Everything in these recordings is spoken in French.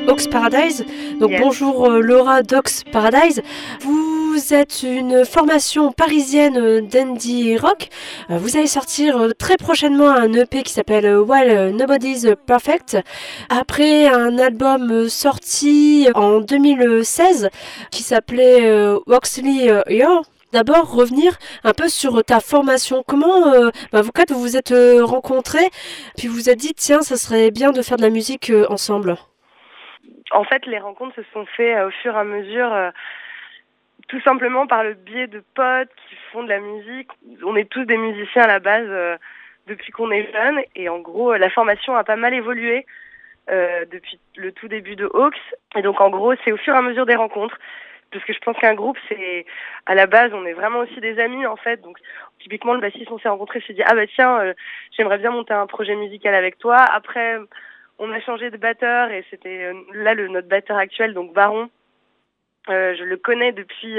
Ox Paradise. Donc Yes. bonjour Laura d'Ox Paradise. Vous êtes une formation parisienne d'indie rock. Vous allez sortir très prochainement un EP qui s'appelle While Nobody's Perfect. Après un album sorti en 2016 qui s'appelait Oxley Year. D'abord, revenir un peu sur ta formation. Comment vous quatre vous vous êtes rencontrés, puis vous vous êtes dit, tiens, ça serait bien de faire de la musique ensemble. En fait, les rencontres se sont faites au fur et à mesure, tout simplement par le biais de potes qui font de la musique. On est tous des musiciens à la base depuis qu'on est jeunes, et en gros, la formation a pas mal évolué depuis le tout début de Hawks. Et donc, en gros, c'est au fur et à mesure des rencontres. Parce que je pense qu'un groupe, c'est à la base, on est vraiment aussi des amis en fait. Donc typiquement, le bassiste, on s'est rencontrés, s'est dit ah bah tiens, j'aimerais bien monter un projet musical avec toi. Après, on a changé de batteur et c'était là notre batteur actuel, donc Baron. Je le connais depuis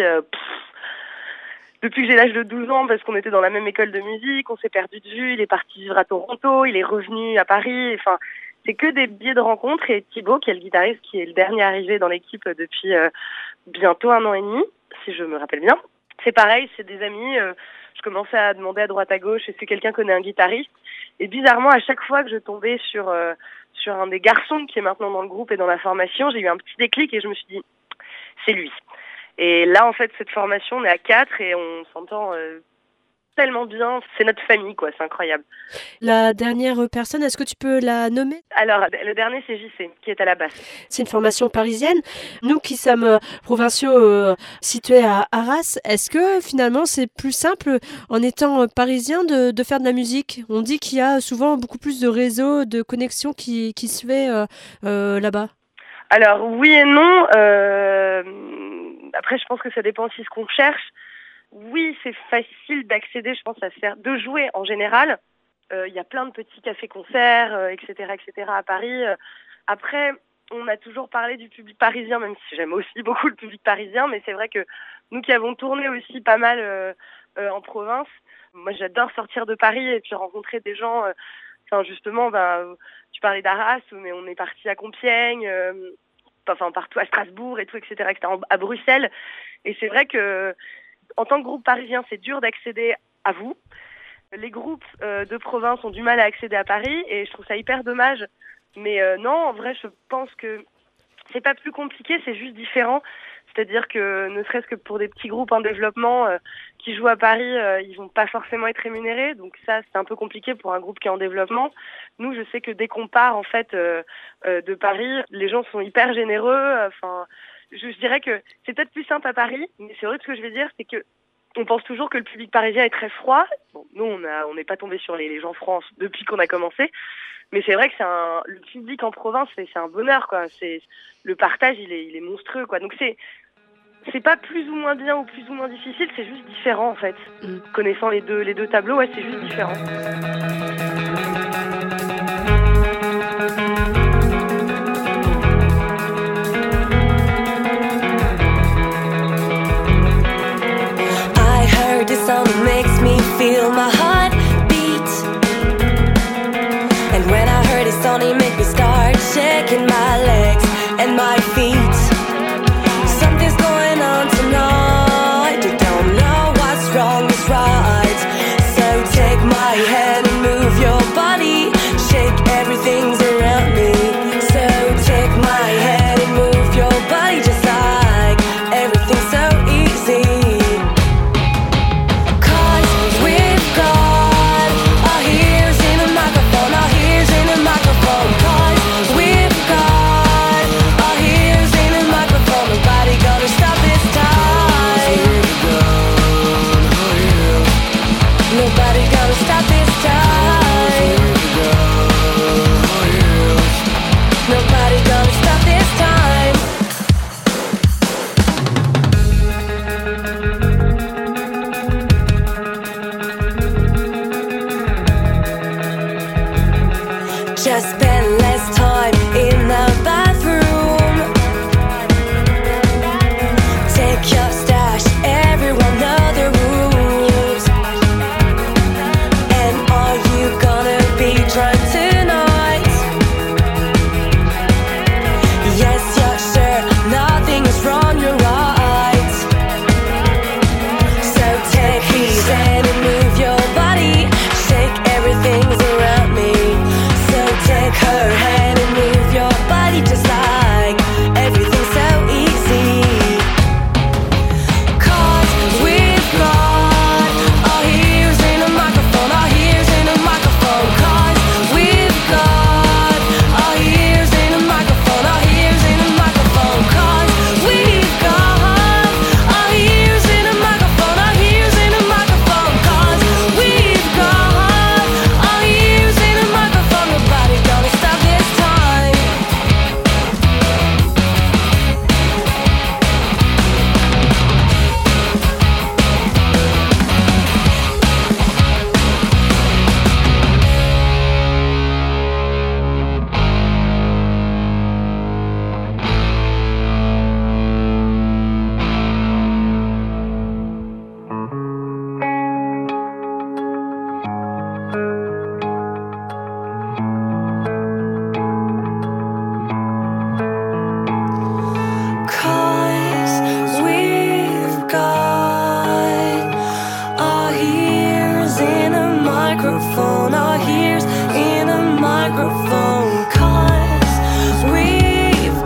que j'ai l'âge de 12 ans parce qu'on était dans la même école de musique. On s'est perdu de vue. Il est parti vivre à Toronto, il est revenu à Paris. Enfin, c'est que des biais de rencontres. Et Thibaut, qui est le guitariste, qui est le dernier arrivé dans l'équipe depuis bientôt 1 an et demi, si je me rappelle bien. C'est pareil, c'est des amis. Je commençais à demander à droite à gauche est-ce que quelqu'un connaît un guitariste. Et bizarrement, à chaque fois que je tombais sur un des garçons qui est maintenant dans le groupe et dans la formation, j'ai eu un petit déclic et je me suis dit c'est lui. Et là, en fait, cette formation, on est à 4 et on s'entend tellement bien. C'est notre famille, quoi. C'est incroyable. La dernière personne, est-ce que tu peux la nommer ? Alors, le dernier, c'est JC, qui est à la basse. C'est une formation parisienne. Nous qui sommes provinciaux situés à Arras, est-ce que finalement c'est plus simple en étant parisien de faire de la musique ? On dit qu'il y a souvent beaucoup plus de réseaux, de connexions qui se fait là-bas. Alors, oui et non. Après, je pense que ça dépend aussi de ce qu'on cherche. Oui, c'est facile d'accéder, je pense, de jouer en général. Il y a plein de petits cafés-concerts, etc., à Paris. Après, on a toujours parlé du public parisien, même si j'aime aussi beaucoup le public parisien, mais c'est vrai que nous qui avons tourné aussi pas mal en province, moi j'adore sortir de Paris et puis rencontrer des gens. Justement, tu parlais d'Arras, mais on est parti à Compiègne, partout à Strasbourg et tout, etc., à Bruxelles. Et c'est vrai que en tant que groupe parisien, c'est dur d'accéder à vous. Les groupes de province ont du mal à accéder à Paris et je trouve ça hyper dommage. Mais non, en vrai, je pense que c'est pas plus compliqué, c'est juste différent. C'est-à-dire que ne serait-ce que pour des petits groupes en développement qui jouent à Paris, ils vont pas forcément être rémunérés. Donc ça, c'est un peu compliqué pour un groupe qui est en développement. Nous, je sais que dès qu'on part en fait de Paris, les gens sont hyper généreux. Je dirais que c'est peut-être plus simple à Paris, mais c'est vrai que ce que je vais dire, c'est que on pense toujours que le public parisien est très froid. Bon, nous, on n'est pas tombé sur les gens froids depuis qu'on a commencé. Mais c'est vrai que le public en province, c'est un bonheur, quoi. Le partage, il est monstrueux, quoi. Donc c'est pas plus ou moins bien ou plus ou moins difficile, c'est juste différent, en fait. Connaissant les deux tableaux, ouais, c'est juste différent. The song makes me feel my heart beat. And when I heard it song, it made me start shaking my legs and my feet. Something's going on tonight. I don't know what's wrong, is right. So take my hand and move your body. Shake everything's around me. So take my hand and move your body just like everything's so easy. Just spend less time in the bathroom. Take your stash, everyone know the rules. And are you gonna be drunk tonight? Yes, microphone, our ears in a microphone. 'Cause we've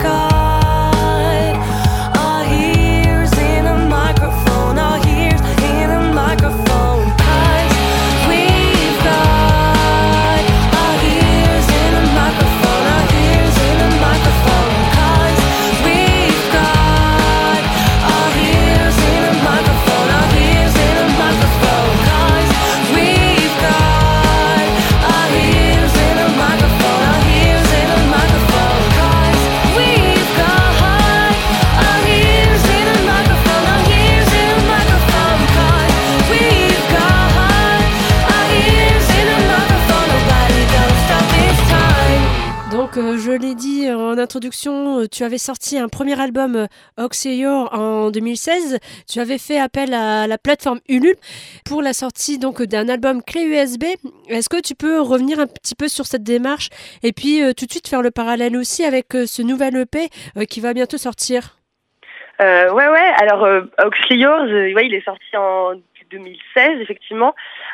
got our ears in a microphone, our ears in a microphone. 'Cause we've got our ears in a microphone, our ears in a microphone. 'Cause we've got our ears in a microphone, our ears in a microphone. 'Cause we've got our ears in a microphone, our ears in a microphone. 'Cause we've got our ears in a microphone, our ears in a microphone. 'Cause we've got our ears in a microphone. Nobody gonna stop this time. Donc, je l'ai dit en introduction, tu avais sorti un premier album Oxyyor en 2016. Tu avais fait appel à la plateforme Ulule pour la sortie donc d'un album clé USB. Est-ce que tu peux revenir un petit peu sur cette démarche et puis tout de suite faire le parallèle aussi avec ce nouvel EP qui va bientôt sortir? Ouais. Alors, Oxyyor, ouais, il est sorti en 2016, effectivement.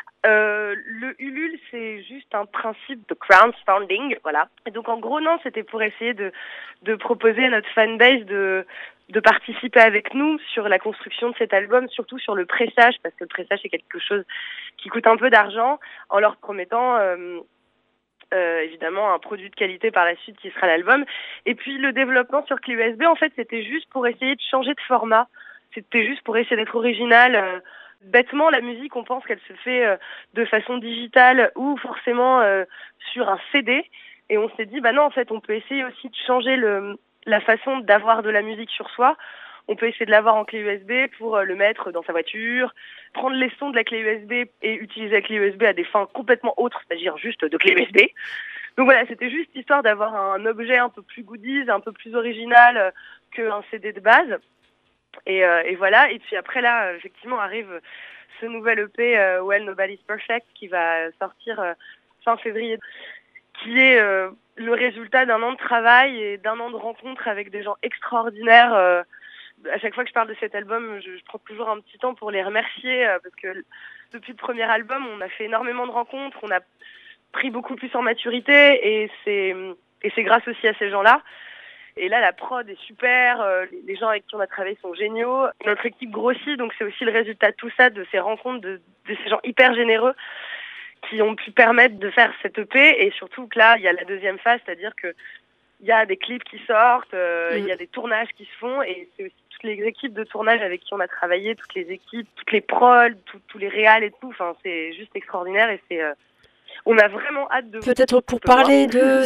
Le Ulule, c'est juste un principe de crowdfunding, voilà. Et donc, en gros, non, c'était pour essayer de proposer à notre fanbase de participer avec nous sur la construction de cet album, surtout sur le pressage, parce que le pressage, c'est quelque chose qui coûte un peu d'argent, en leur promettant... évidemment un produit de qualité par la suite qui sera l'album. Et puis le développement sur clé USB, en fait, c'était juste pour essayer de changer de format. C'était juste pour essayer d'être original. Bêtement, la musique, on pense qu'elle se fait de façon digitale ou forcément sur un CD. Et on s'est dit, bah non, en fait, on peut essayer aussi de changer la façon d'avoir de la musique sur soi. On peut essayer de l'avoir en clé USB pour le mettre dans sa voiture, prendre les sons de la clé USB et utiliser la clé USB à des fins complètement autres, c'est-à-dire juste de clé USB. Donc voilà, c'était juste histoire d'avoir un objet un peu plus goodies, un peu plus original qu'un CD de base. Et voilà, et puis après là, effectivement, arrive ce nouvel EP, Well, Nobody's Perfect, qui va sortir fin février, qui est le résultat d'un an de travail et d'un an de rencontres avec des gens extraordinaires. À chaque fois que je parle de cet album, je prends toujours un petit temps pour les remercier parce que depuis le premier album, on a fait énormément de rencontres, on a pris beaucoup plus en maturité et c'est grâce aussi à ces gens-là. Et là, la prod est super, les gens avec qui on a travaillé sont géniaux, notre équipe grossit, donc c'est aussi le résultat de tout ça, de ces rencontres, de ces gens hyper généreux qui ont pu permettre de faire cette EP. Et surtout que là, il y a la deuxième phase, c'est-à-dire que il y a des clips qui sortent, il y a des tournages qui se font, et c'est aussi toutes les équipes de tournage avec qui on a travaillé, toutes les équipes, toutes les prods, tous les réals et tout. Enfin, c'est juste extraordinaire et on a vraiment hâte de... Peut-être pour parler de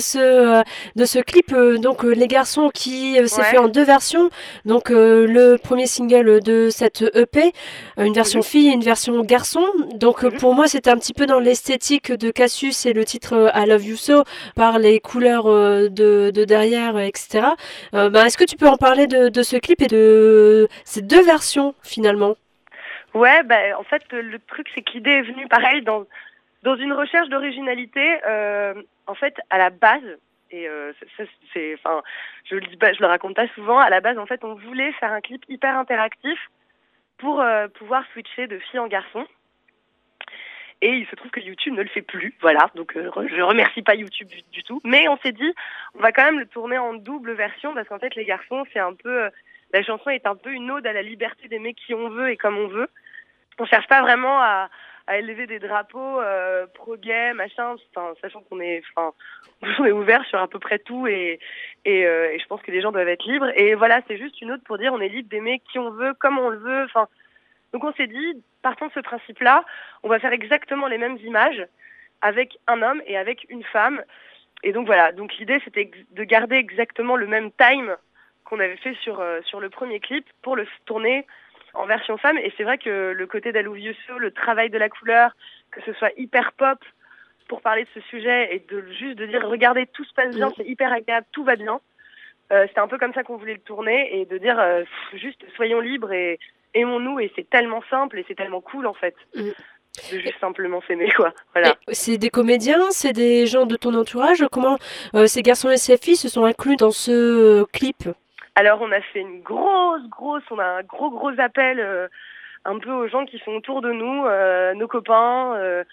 ce clip, donc Les Garçons qui s'est fait en deux versions. Donc le premier single de cette EP, une version fille et une version garçon. Donc pour moi c'était un petit peu dans l'esthétique de Cassius et le titre I Love You So par les couleurs de derrière, etc. Est-ce que tu peux en parler de ce clip et de ces deux versions finalement? Ouais, en fait le truc c'est que l'idée est venue pareil dans une recherche d'originalité, en fait, à la base, et je le raconte pas souvent, à la base, en fait, on voulait faire un clip hyper interactif pour pouvoir switcher de fille en garçon. Et il se trouve que YouTube ne le fait plus, voilà. Donc, je remercie pas YouTube du tout. Mais on s'est dit, on va quand même le tourner en double version parce qu'en fait, Les Garçons, c'est un peu, la chanson est un peu une ode à la liberté d'aimer qui on veut et comme on veut. On cherche pas vraiment à élever des drapeaux pro-gay, machin, sachant qu'on est ouvert sur à peu près tout et je pense que les gens doivent être libres. Et voilà, c'est juste une ode pour dire on est libre d'aimer qui on veut, comme on le veut. Donc on s'est dit, partant de ce principe-là, on va faire exactement les mêmes images avec un homme et avec une femme. Et donc voilà, donc l'idée c'était de garder exactement le même time qu'on avait fait sur le premier clip pour le tourner en version femme. Et c'est vrai que le côté d'I Love You So, le travail de la couleur, que ce soit hyper pop pour parler de ce sujet et juste de dire regardez, tout se passe bien, c'est hyper agréable, tout va bien. C'était un peu comme ça qu'on voulait le tourner et de dire juste soyons libres et aimons-nous, et c'est tellement simple et c'est tellement cool en fait. De juste simplement s'aimer, quoi. Voilà. C'est des comédiens, c'est des gens de ton entourage. Comment ces garçons et ces filles se sont inclus dans ce clip? Alors on a fait on a un gros appel un peu aux gens qui sont autour de nous, nos copains.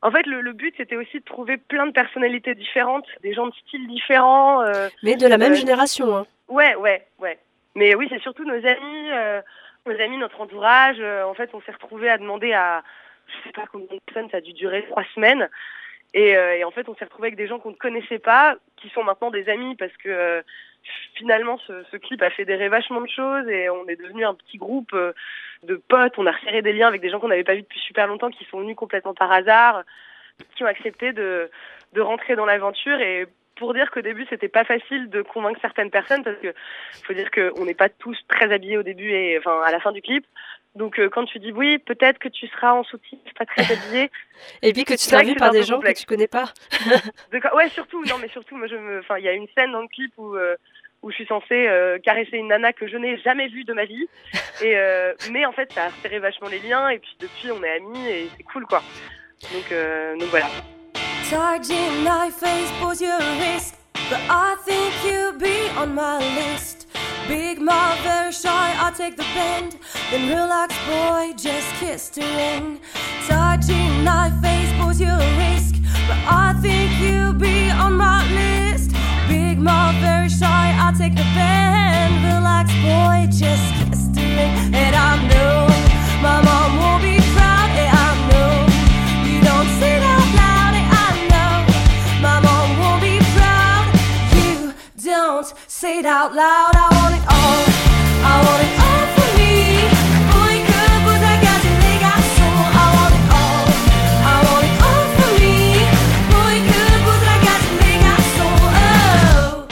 En fait, le but, c'était aussi de trouver plein de personnalités différentes, des gens de styles différents. Mais de la même génération, hein. Ouais. Mais oui, c'est surtout nos amis, notre entourage. En fait, on s'est retrouvés à demander à, je sais pas combien de personnes, ça a dû durer 3 semaines. Et en fait, on s'est retrouvés avec des gens qu'on ne connaissait pas, qui sont maintenant des amis, parce que finalement, ce clip a fédéré vachement de choses et on est devenu un petit groupe de potes. On a resserré des liens avec des gens qu'on n'avait pas vus depuis super longtemps, qui sont venus complètement par hasard, qui ont accepté de rentrer dans l'aventure. Et pour dire qu'au début, c'était pas facile de convaincre certaines personnes, parce que faut dire qu'on n'est pas tous très habillés au début et enfin à la fin du clip. Donc quand tu dis oui, peut-être que tu seras en soutif, pas très habillé. Et puis que tu seras vu par des gens que tu connais pas. Ouais, surtout. Non, mais surtout, moi, il y a une scène dans le clip où je suis censée caresser une nana que je n'ai jamais vue de ma vie. Mais en fait, ça a resserré vachement les liens. Et puis depuis, on est amis et c'est cool, quoi. Donc voilà. Charging my face, pose your wrist, but I think you'll be on my list. Big mouth, very shy, I'll take the bend. Then relax, boy, just kiss the ring. Touching my face, pose your risk, but I think you'll be on my list. Big mouth, very shy, I'll take the bend. Relax, boy, just kiss the ring. And I know my mom won't be proud. And I know you don't say that out loud. And I know my mom won't be proud. You don't say it out loud. I want it all. I want it all for me. Boy, good, but I got you, they got soul. I want it all. I want it all for me. Boy, good, but I got you, they got soul. Oh.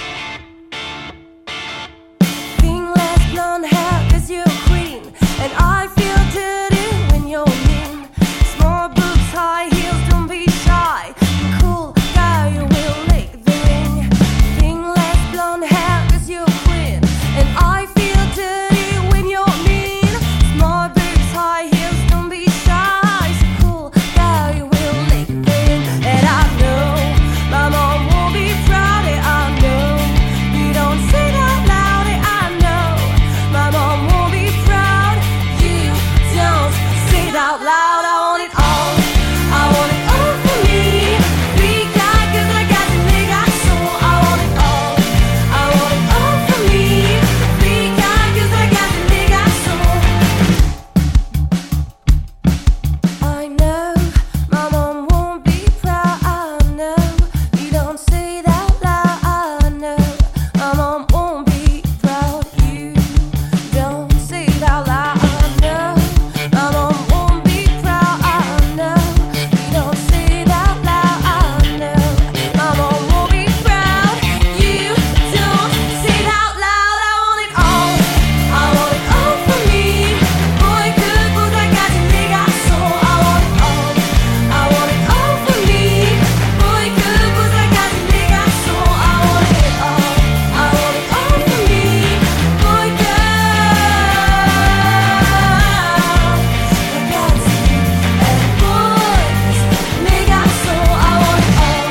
Fingless blonde hair, 'cause you're a queen. And I feel dirty when you're mean. Small boobs, high heels, don't be shy. Cool guy, you will lick the ring. Fingless blonde hair, 'cause you're a queen. And I feel dirty when you're mean. Small boobs, high heels, don't be shy. So cool guy, you will lick the ring. And I know my mom won't be proud. And I know you don't say that loud. And I know my mom won't be proud. You don't say it out loud. I want it all. I want it all for me. Big guy, 'cause I got you, they got soul. I want it all. I want it all for me. Big guy, 'cause I got you, they got soul. I know my mom won't be proud. I know you don't say that loud. I know my mom won't be proud. You don't say it out loud. I know my mom won't be proud. I know you don't say it out loud. I know my mom won't be proud. You don't say it out loud. I want it all. I want it all for me. Boy, good, but I got you, they got soul. I want it all. I want it all for me. Boy, good, but I got you, they got soul. I want it all. I want it all for me. Boy, good, I got you. And boys, they got soul. I want it all.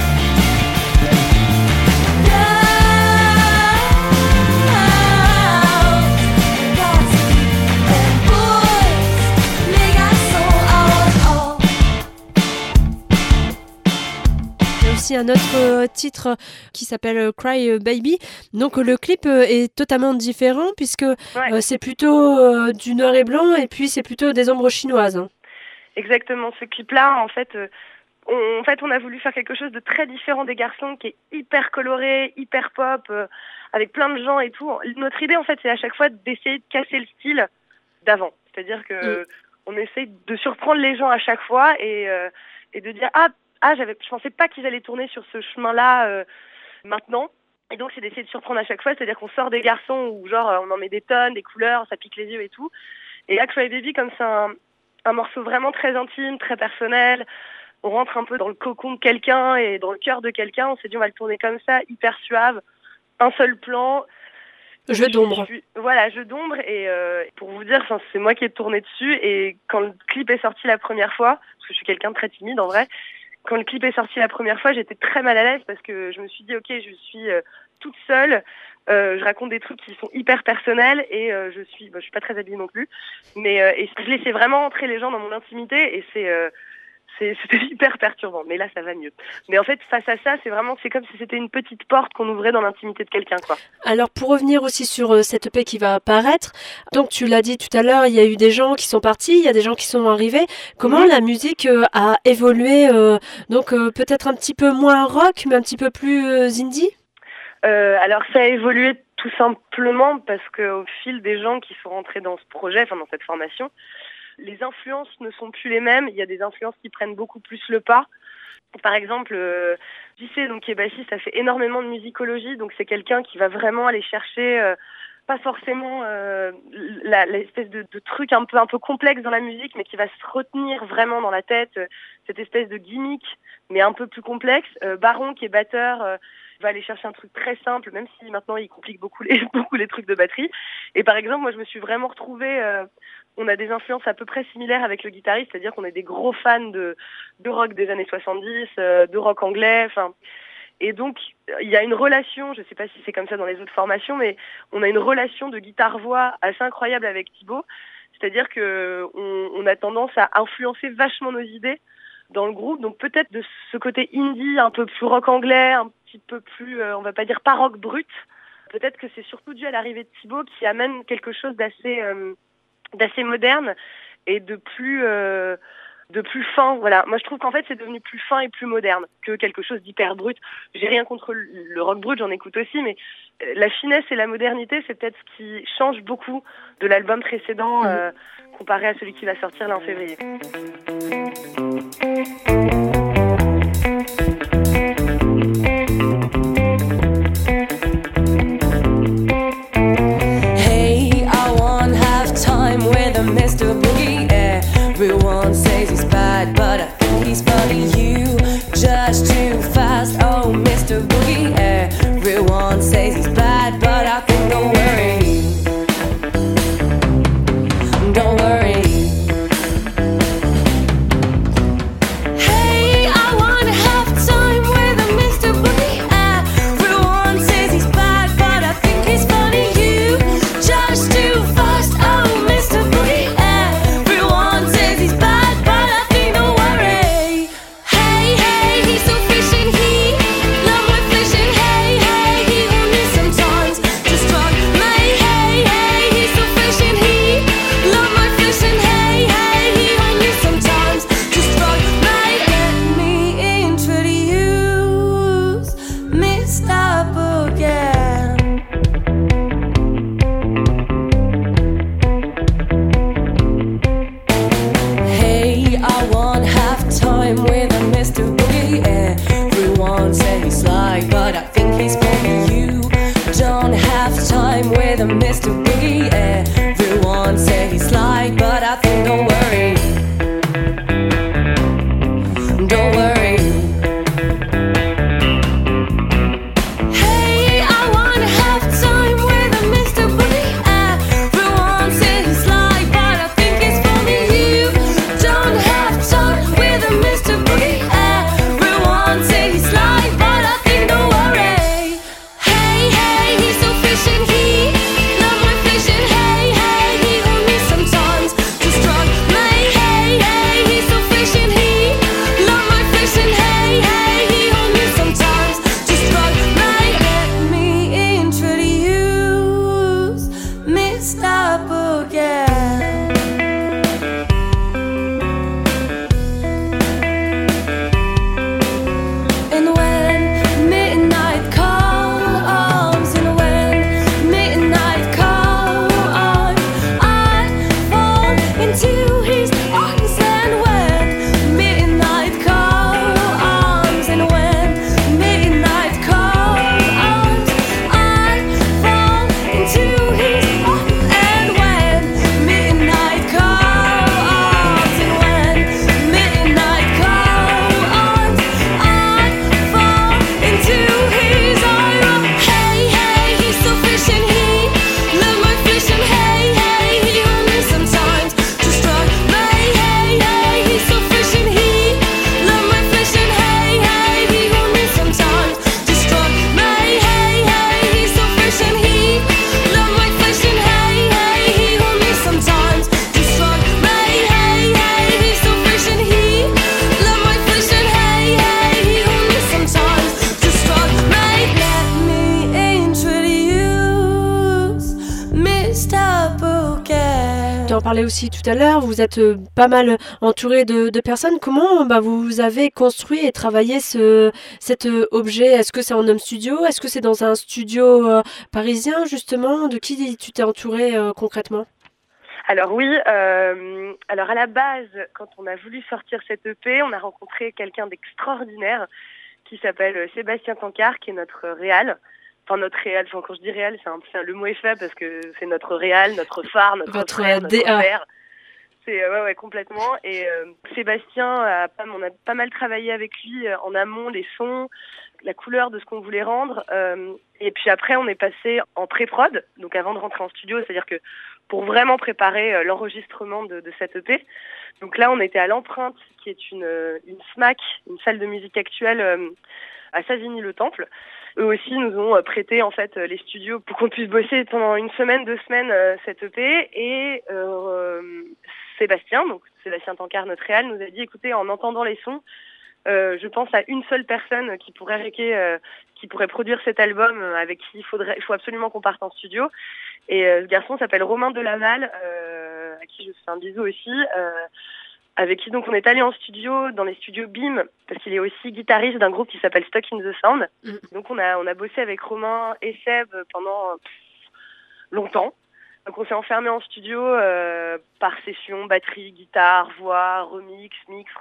Il y a aussi un autre titre qui s'appelle Cry Baby. Donc le clip est totalement différent puisque c'est plutôt du noir et blanc et puis c'est plutôt des ombres chinoises, hein. Exactement, ce clip-là, en fait, on a voulu faire quelque chose de très différent des garçons, qui est hyper coloré, hyper pop, avec plein de gens et tout. Notre idée, en fait, c'est à chaque fois d'essayer de casser le style d'avant. C'est-à-dire que on essaye de surprendre les gens à chaque fois et de dire je pensais pas qu'ils allaient tourner sur ce chemin-là maintenant. Et donc, c'est d'essayer de surprendre à chaque fois, c'est-à-dire qu'on sort des garçons où genre on en met des tonnes, des couleurs, ça pique les yeux et tout. Et là, Cry Baby, comme c'est un morceau vraiment très intime, très personnel, on rentre un peu dans le cocon de quelqu'un et dans le cœur de quelqu'un. On s'est dit on va le tourner comme ça, hyper suave, un seul plan. Jeu d'ombre. Voilà, jeu d'ombre. Et pour vous dire, c'est moi qui ai tourné dessus. Et quand le clip est sorti la première fois, parce que je suis quelqu'un de très timide en vrai, quand le clip est sorti la première fois, j'étais très mal à l'aise parce que je me suis dit ok, je suis toute seule. Je raconte des trucs qui sont hyper personnels et je suis pas très habillée non plus, mais et je laissais vraiment entrer les gens dans mon intimité et C'était hyper perturbant, mais là ça va mieux. Mais en fait, face à ça, c'est comme si c'était une petite porte qu'on ouvrait dans l'intimité de quelqu'un, quoi. Alors pour revenir aussi sur cette EP qui va apparaître, donc tu l'as dit tout à l'heure, il y a eu des gens qui sont partis, il y a des gens qui sont arrivés. Comment la musique a évolué, donc peut-être un petit peu moins rock, mais un petit peu plus indie? Alors ça a évolué tout simplement parce qu'au fil des gens qui sont rentrés dans ce projet, enfin dans cette formation, les influences ne sont plus les mêmes. Il y a des influences qui prennent beaucoup plus le pas. Par exemple, JC, donc qui est bassiste, a fait énormément de musicologie, donc c'est quelqu'un qui va vraiment aller chercher pas forcément l'espèce de truc un peu complexe dans la musique, mais qui va se retenir vraiment dans la tête, cette espèce de gimmick, mais un peu plus complexe. Baron, qui est batteur, va aller chercher un truc très simple, même si maintenant il complique beaucoup les trucs de batterie. Et par exemple, moi je me suis vraiment retrouvée, on a des influences à peu près similaires avec le guitariste, c'est-à-dire qu'on est des gros fans de rock des années 70, de rock anglais, enfin. Et donc, il y a une relation, je sais pas si c'est comme ça dans les autres formations, mais on a une relation de guitare-voix assez incroyable avec Thibaut. C'est-à-dire que on a tendance à influencer vachement nos idées dans le groupe. Donc peut-être de ce côté indie, un peu plus rock anglais, un petit peu plus, on va pas dire pas rock brut. Peut-être que c'est surtout dû à l'arrivée de Thibaut qui amène quelque chose d'assez moderne et de plus fin. Voilà. Moi, je trouve qu'en fait, c'est devenu plus fin et plus moderne que quelque chose d'hyper brut. J'ai rien contre le rock brut, j'en écoute aussi, mais la finesse et la modernité, c'est peut-être ce qui change beaucoup de l'album précédent comparé à celui qui va sortir là en février. Mr. Boogie, everyone says he's bad, but I think he's funny. You just too fast. Oh, Mr. Boogie, everyone says he's bad, but I think don't worry, don't worry. Hey, I wanna have time with a Mr. Boogie. Everyone says he's bad, but I think he's funny. You just too fast. Oh, Mr. Boogie. Mr. Boogie, everyone say he's like, but I think don't worry, don't worry. Hey, I wanna have time with a Mr. Boogie. Everyone say he's like, but I think it's funny. You don't have time with a Mr. Boogie. Everyone say he's like, but I think don't worry. Hey, hey, he's so fishing, he love my en parlait aussi tout à l'heure, vous êtes pas mal entouré de personnes. Comment vous avez construit et travaillé cet objet? Est-ce que c'est en home studio? Est-ce que c'est dans un studio parisien, justement? De qui tu t'es entouré concrètement? Alors oui, alors à la base, quand on a voulu sortir cette EP, on a rencontré quelqu'un d'extraordinaire qui s'appelle Sébastien Tancard, qui est notre réal. Enfin, notre réal, quand je dis réal, le mot est fait parce que c'est notre réal, notre phare, notre frère, notre père. C'est ouais, complètement. Et Sébastien, on a pas mal travaillé avec lui en amont, les sons, la couleur de ce qu'on voulait rendre. Et puis après, on est passé en pré-prod, donc avant de rentrer en studio, c'est-à-dire que pour vraiment préparer l'enregistrement de cette EP. Donc là, on était à l'Empreinte, qui est une SMAC, une salle de musique actuelle à Savigny-le-Temple. Eux aussi nous ont prêté en fait les studios pour qu'on puisse bosser pendant 2 semaines cette EP. Et Sébastien Tancard, notre réal, nous a dit, écoutez, en entendant les sons, je pense à une seule personne qui pourrait produire cet album, avec qui il faut absolument qu'on parte en studio. Et ce garçon s'appelle Romain Delaval, à qui je fais un bisou aussi, avec qui donc on est allé en studio, dans les studios BIM, parce qu'il est aussi guitariste d'un groupe qui s'appelle Stuck in the Sound. Donc on a bossé avec Romain et Seb pendant longtemps. Donc on s'est enfermé en studio par session, batterie, guitare, voix, remix, mix.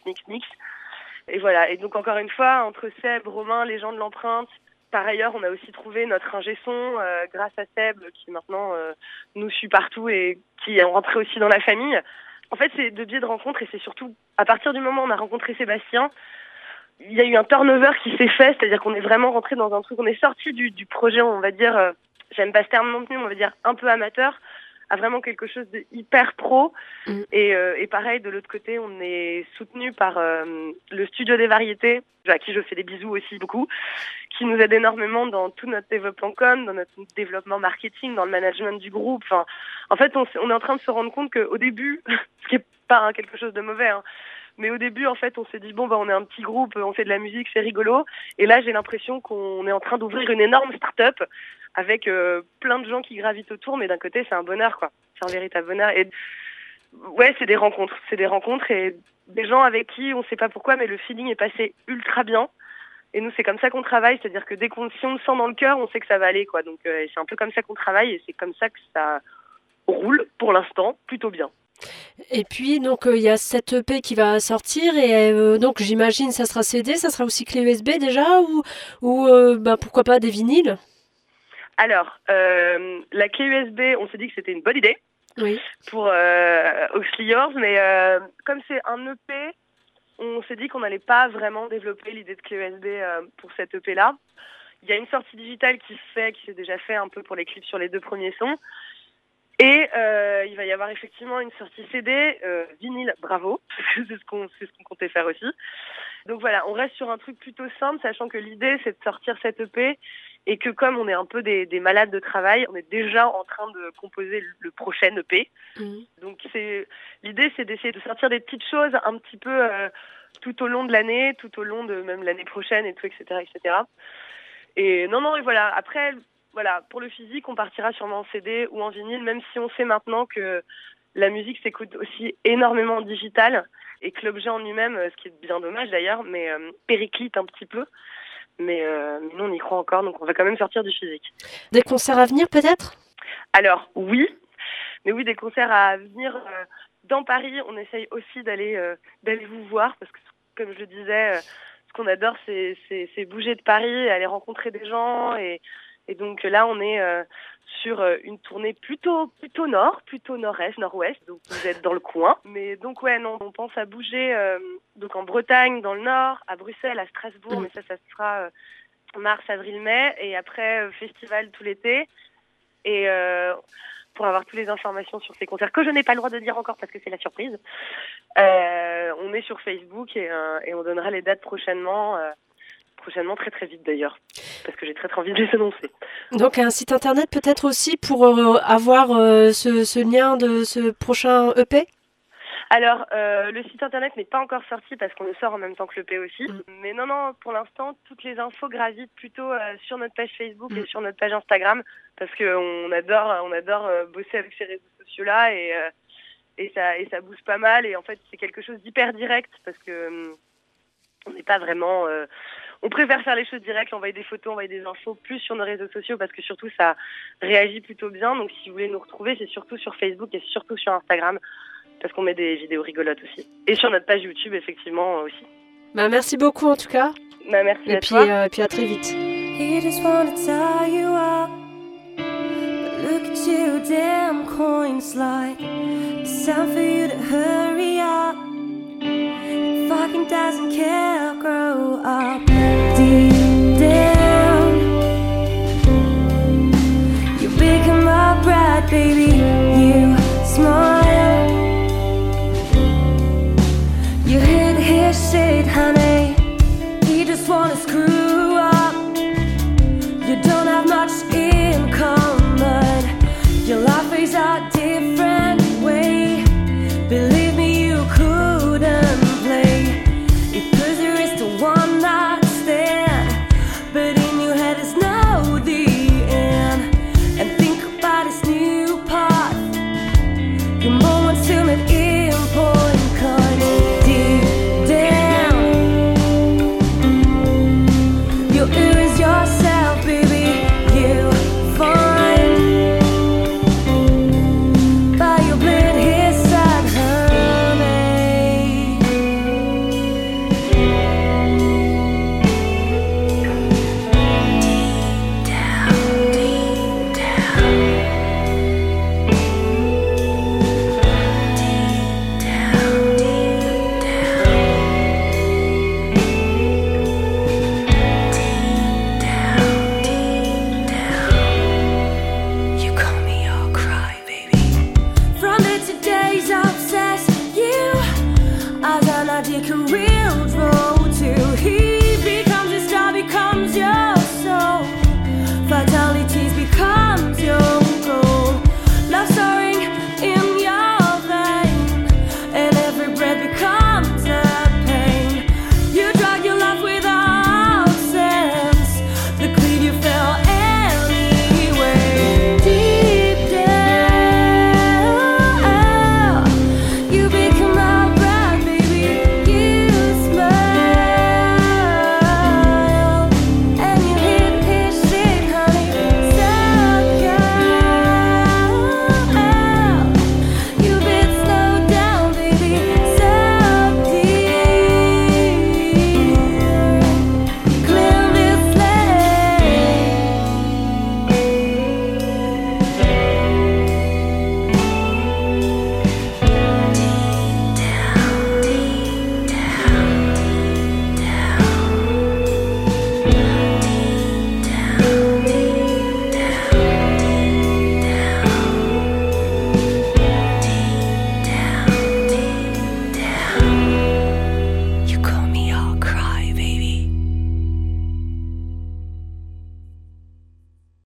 Et voilà. Et donc encore une fois, entre Seb, Romain, les gens de l'Empreinte, par ailleurs, on a aussi trouvé notre ingé son grâce à Seb, qui maintenant nous suit partout et qui est rentré aussi dans la famille. En fait, c'est de biais de rencontres, et c'est surtout à partir du moment où on a rencontré Sébastien, il y a eu un turnover qui s'est fait, c'est-à-dire qu'on est vraiment rentré dans un truc, on est sorti du projet, on va dire, j'aime pas ce terme non plus, on va dire un peu amateur, à vraiment quelque chose de hyper pro. Et pareil, de l'autre côté, on est soutenu par le Studio des Variétés, à qui je fais des bisous aussi beaucoup, qui nous aide énormément dans tout notre développement dans notre développement marketing, dans le management du groupe. Enfin, en fait, on est en train de se rendre compte qu'au début, ce qui est pas quelque chose de mauvais, mais au début, en fait, on s'est dit, on est un petit groupe, on fait de la musique, c'est rigolo. Et là, j'ai l'impression qu'on est en train d'ouvrir une énorme start-up avec plein de gens qui gravitent autour, mais d'un côté, c'est un bonheur, quoi. C'est un véritable bonheur. Et ouais, c'est des rencontres et des gens avec qui, on sait pas pourquoi, mais le feeling est passé ultra bien. Et nous, c'est comme ça qu'on travaille, c'est-à-dire que si on le sent dans le cœur, on sait que ça va aller, quoi. Donc, c'est un peu comme ça qu'on travaille, et c'est comme ça que ça roule, pour l'instant, plutôt bien. Et puis, donc, il y a cette EP qui va sortir, et donc, j'imagine, ça sera CD, ça sera aussi clé USB déjà, ou pourquoi pas des vinyles? Alors, la clé USB, on s'est dit que c'était une bonne idée. Oui. Pour Oxley Yours, mais comme c'est un EP, on s'est dit qu'on n'allait pas vraiment développer l'idée de clé USB pour cette EP-là. Il y a une sortie digitale qui s'est déjà fait un peu pour les clips sur les 2 premiers sons. Et il va y avoir effectivement une sortie CD, vinyle, bravo, c'est ce qu'on comptait faire aussi. Donc voilà, on reste sur un truc plutôt simple, sachant que l'idée c'est de sortir cette EP, et que comme on est un peu des malades de travail, on est déjà en train de composer le prochain EP. Donc l'idée c'est d'essayer de sortir des petites choses un petit peu tout au long de l'année, tout au long de même l'année prochaine et tout, etc. Et non, et voilà, après... Voilà, pour le physique, on partira sûrement en CD ou en vinyle, même si on sait maintenant que la musique s'écoute aussi énormément en digital, et que l'objet en lui-même, ce qui est bien dommage d'ailleurs, mais périclite un petit peu. Mais nous, on y croit encore, donc on va quand même sortir du physique. Des concerts à venir peut-être? Alors oui, des concerts à venir dans Paris. On essaye aussi d'aller vous voir, parce que comme je le disais, ce qu'on adore, c'est bouger de Paris, aller rencontrer des gens, et donc là, on est sur une tournée plutôt nord, plutôt nord-est, nord-ouest. Donc vous êtes dans le coin. Mais donc ouais, non, on pense à bouger donc en Bretagne, dans le nord, à Bruxelles, à Strasbourg. Mais ça se fera mars, avril, mai. Et après, festival tout l'été. Et pour avoir toutes les informations sur ces concerts, que je n'ai pas le droit de dire encore parce que c'est la surprise, on est sur Facebook, et on donnera les dates prochainement très très vite d'ailleurs, parce que j'ai très envie de les annoncer. Donc un site internet peut-être aussi pour avoir ce lien de ce prochain EP? Alors, le site internet n'est pas encore sorti parce qu'on le sort en même temps que l'EP aussi. Mais non, pour l'instant, toutes les infos gravitent plutôt sur notre page Facebook et sur notre page Instagram, parce qu'on adore bosser avec ces réseaux sociaux-là, ça booste pas mal. Et en fait, c'est quelque chose d'hyper direct parce que on n'est pas vraiment... on préfère faire les choses directes, envoyer des photos, envoyer des infos plus sur nos réseaux sociaux parce que surtout, ça réagit plutôt bien. Donc, si vous voulez nous retrouver, c'est surtout sur Facebook et surtout sur Instagram parce qu'on met des vidéos rigolotes aussi. Et sur notre page YouTube, effectivement, aussi. Merci beaucoup, en tout cas. Merci et à puis, toi. Et puis à très vite. He just wanna tie you up, but look at you, damn coin slide. It's time for you to hurry up. Fucking doesn't care, grow up. Deep down, you become my bride, baby. You smile, you hit his shit, honey. He just wanna screw up. You don't have much in common. Your life is a different way. Believe me, you couldn't play. Because there is the one night stand, but in your head is no the end. And think about this new path. Your moments to make important, cause deep down you erase yourself, baby. You find by your blood his son, honey. Deep down, deep down, deep down, deep down. You call me your crybaby. From the today's obsessed, you as an idea can real road to heal.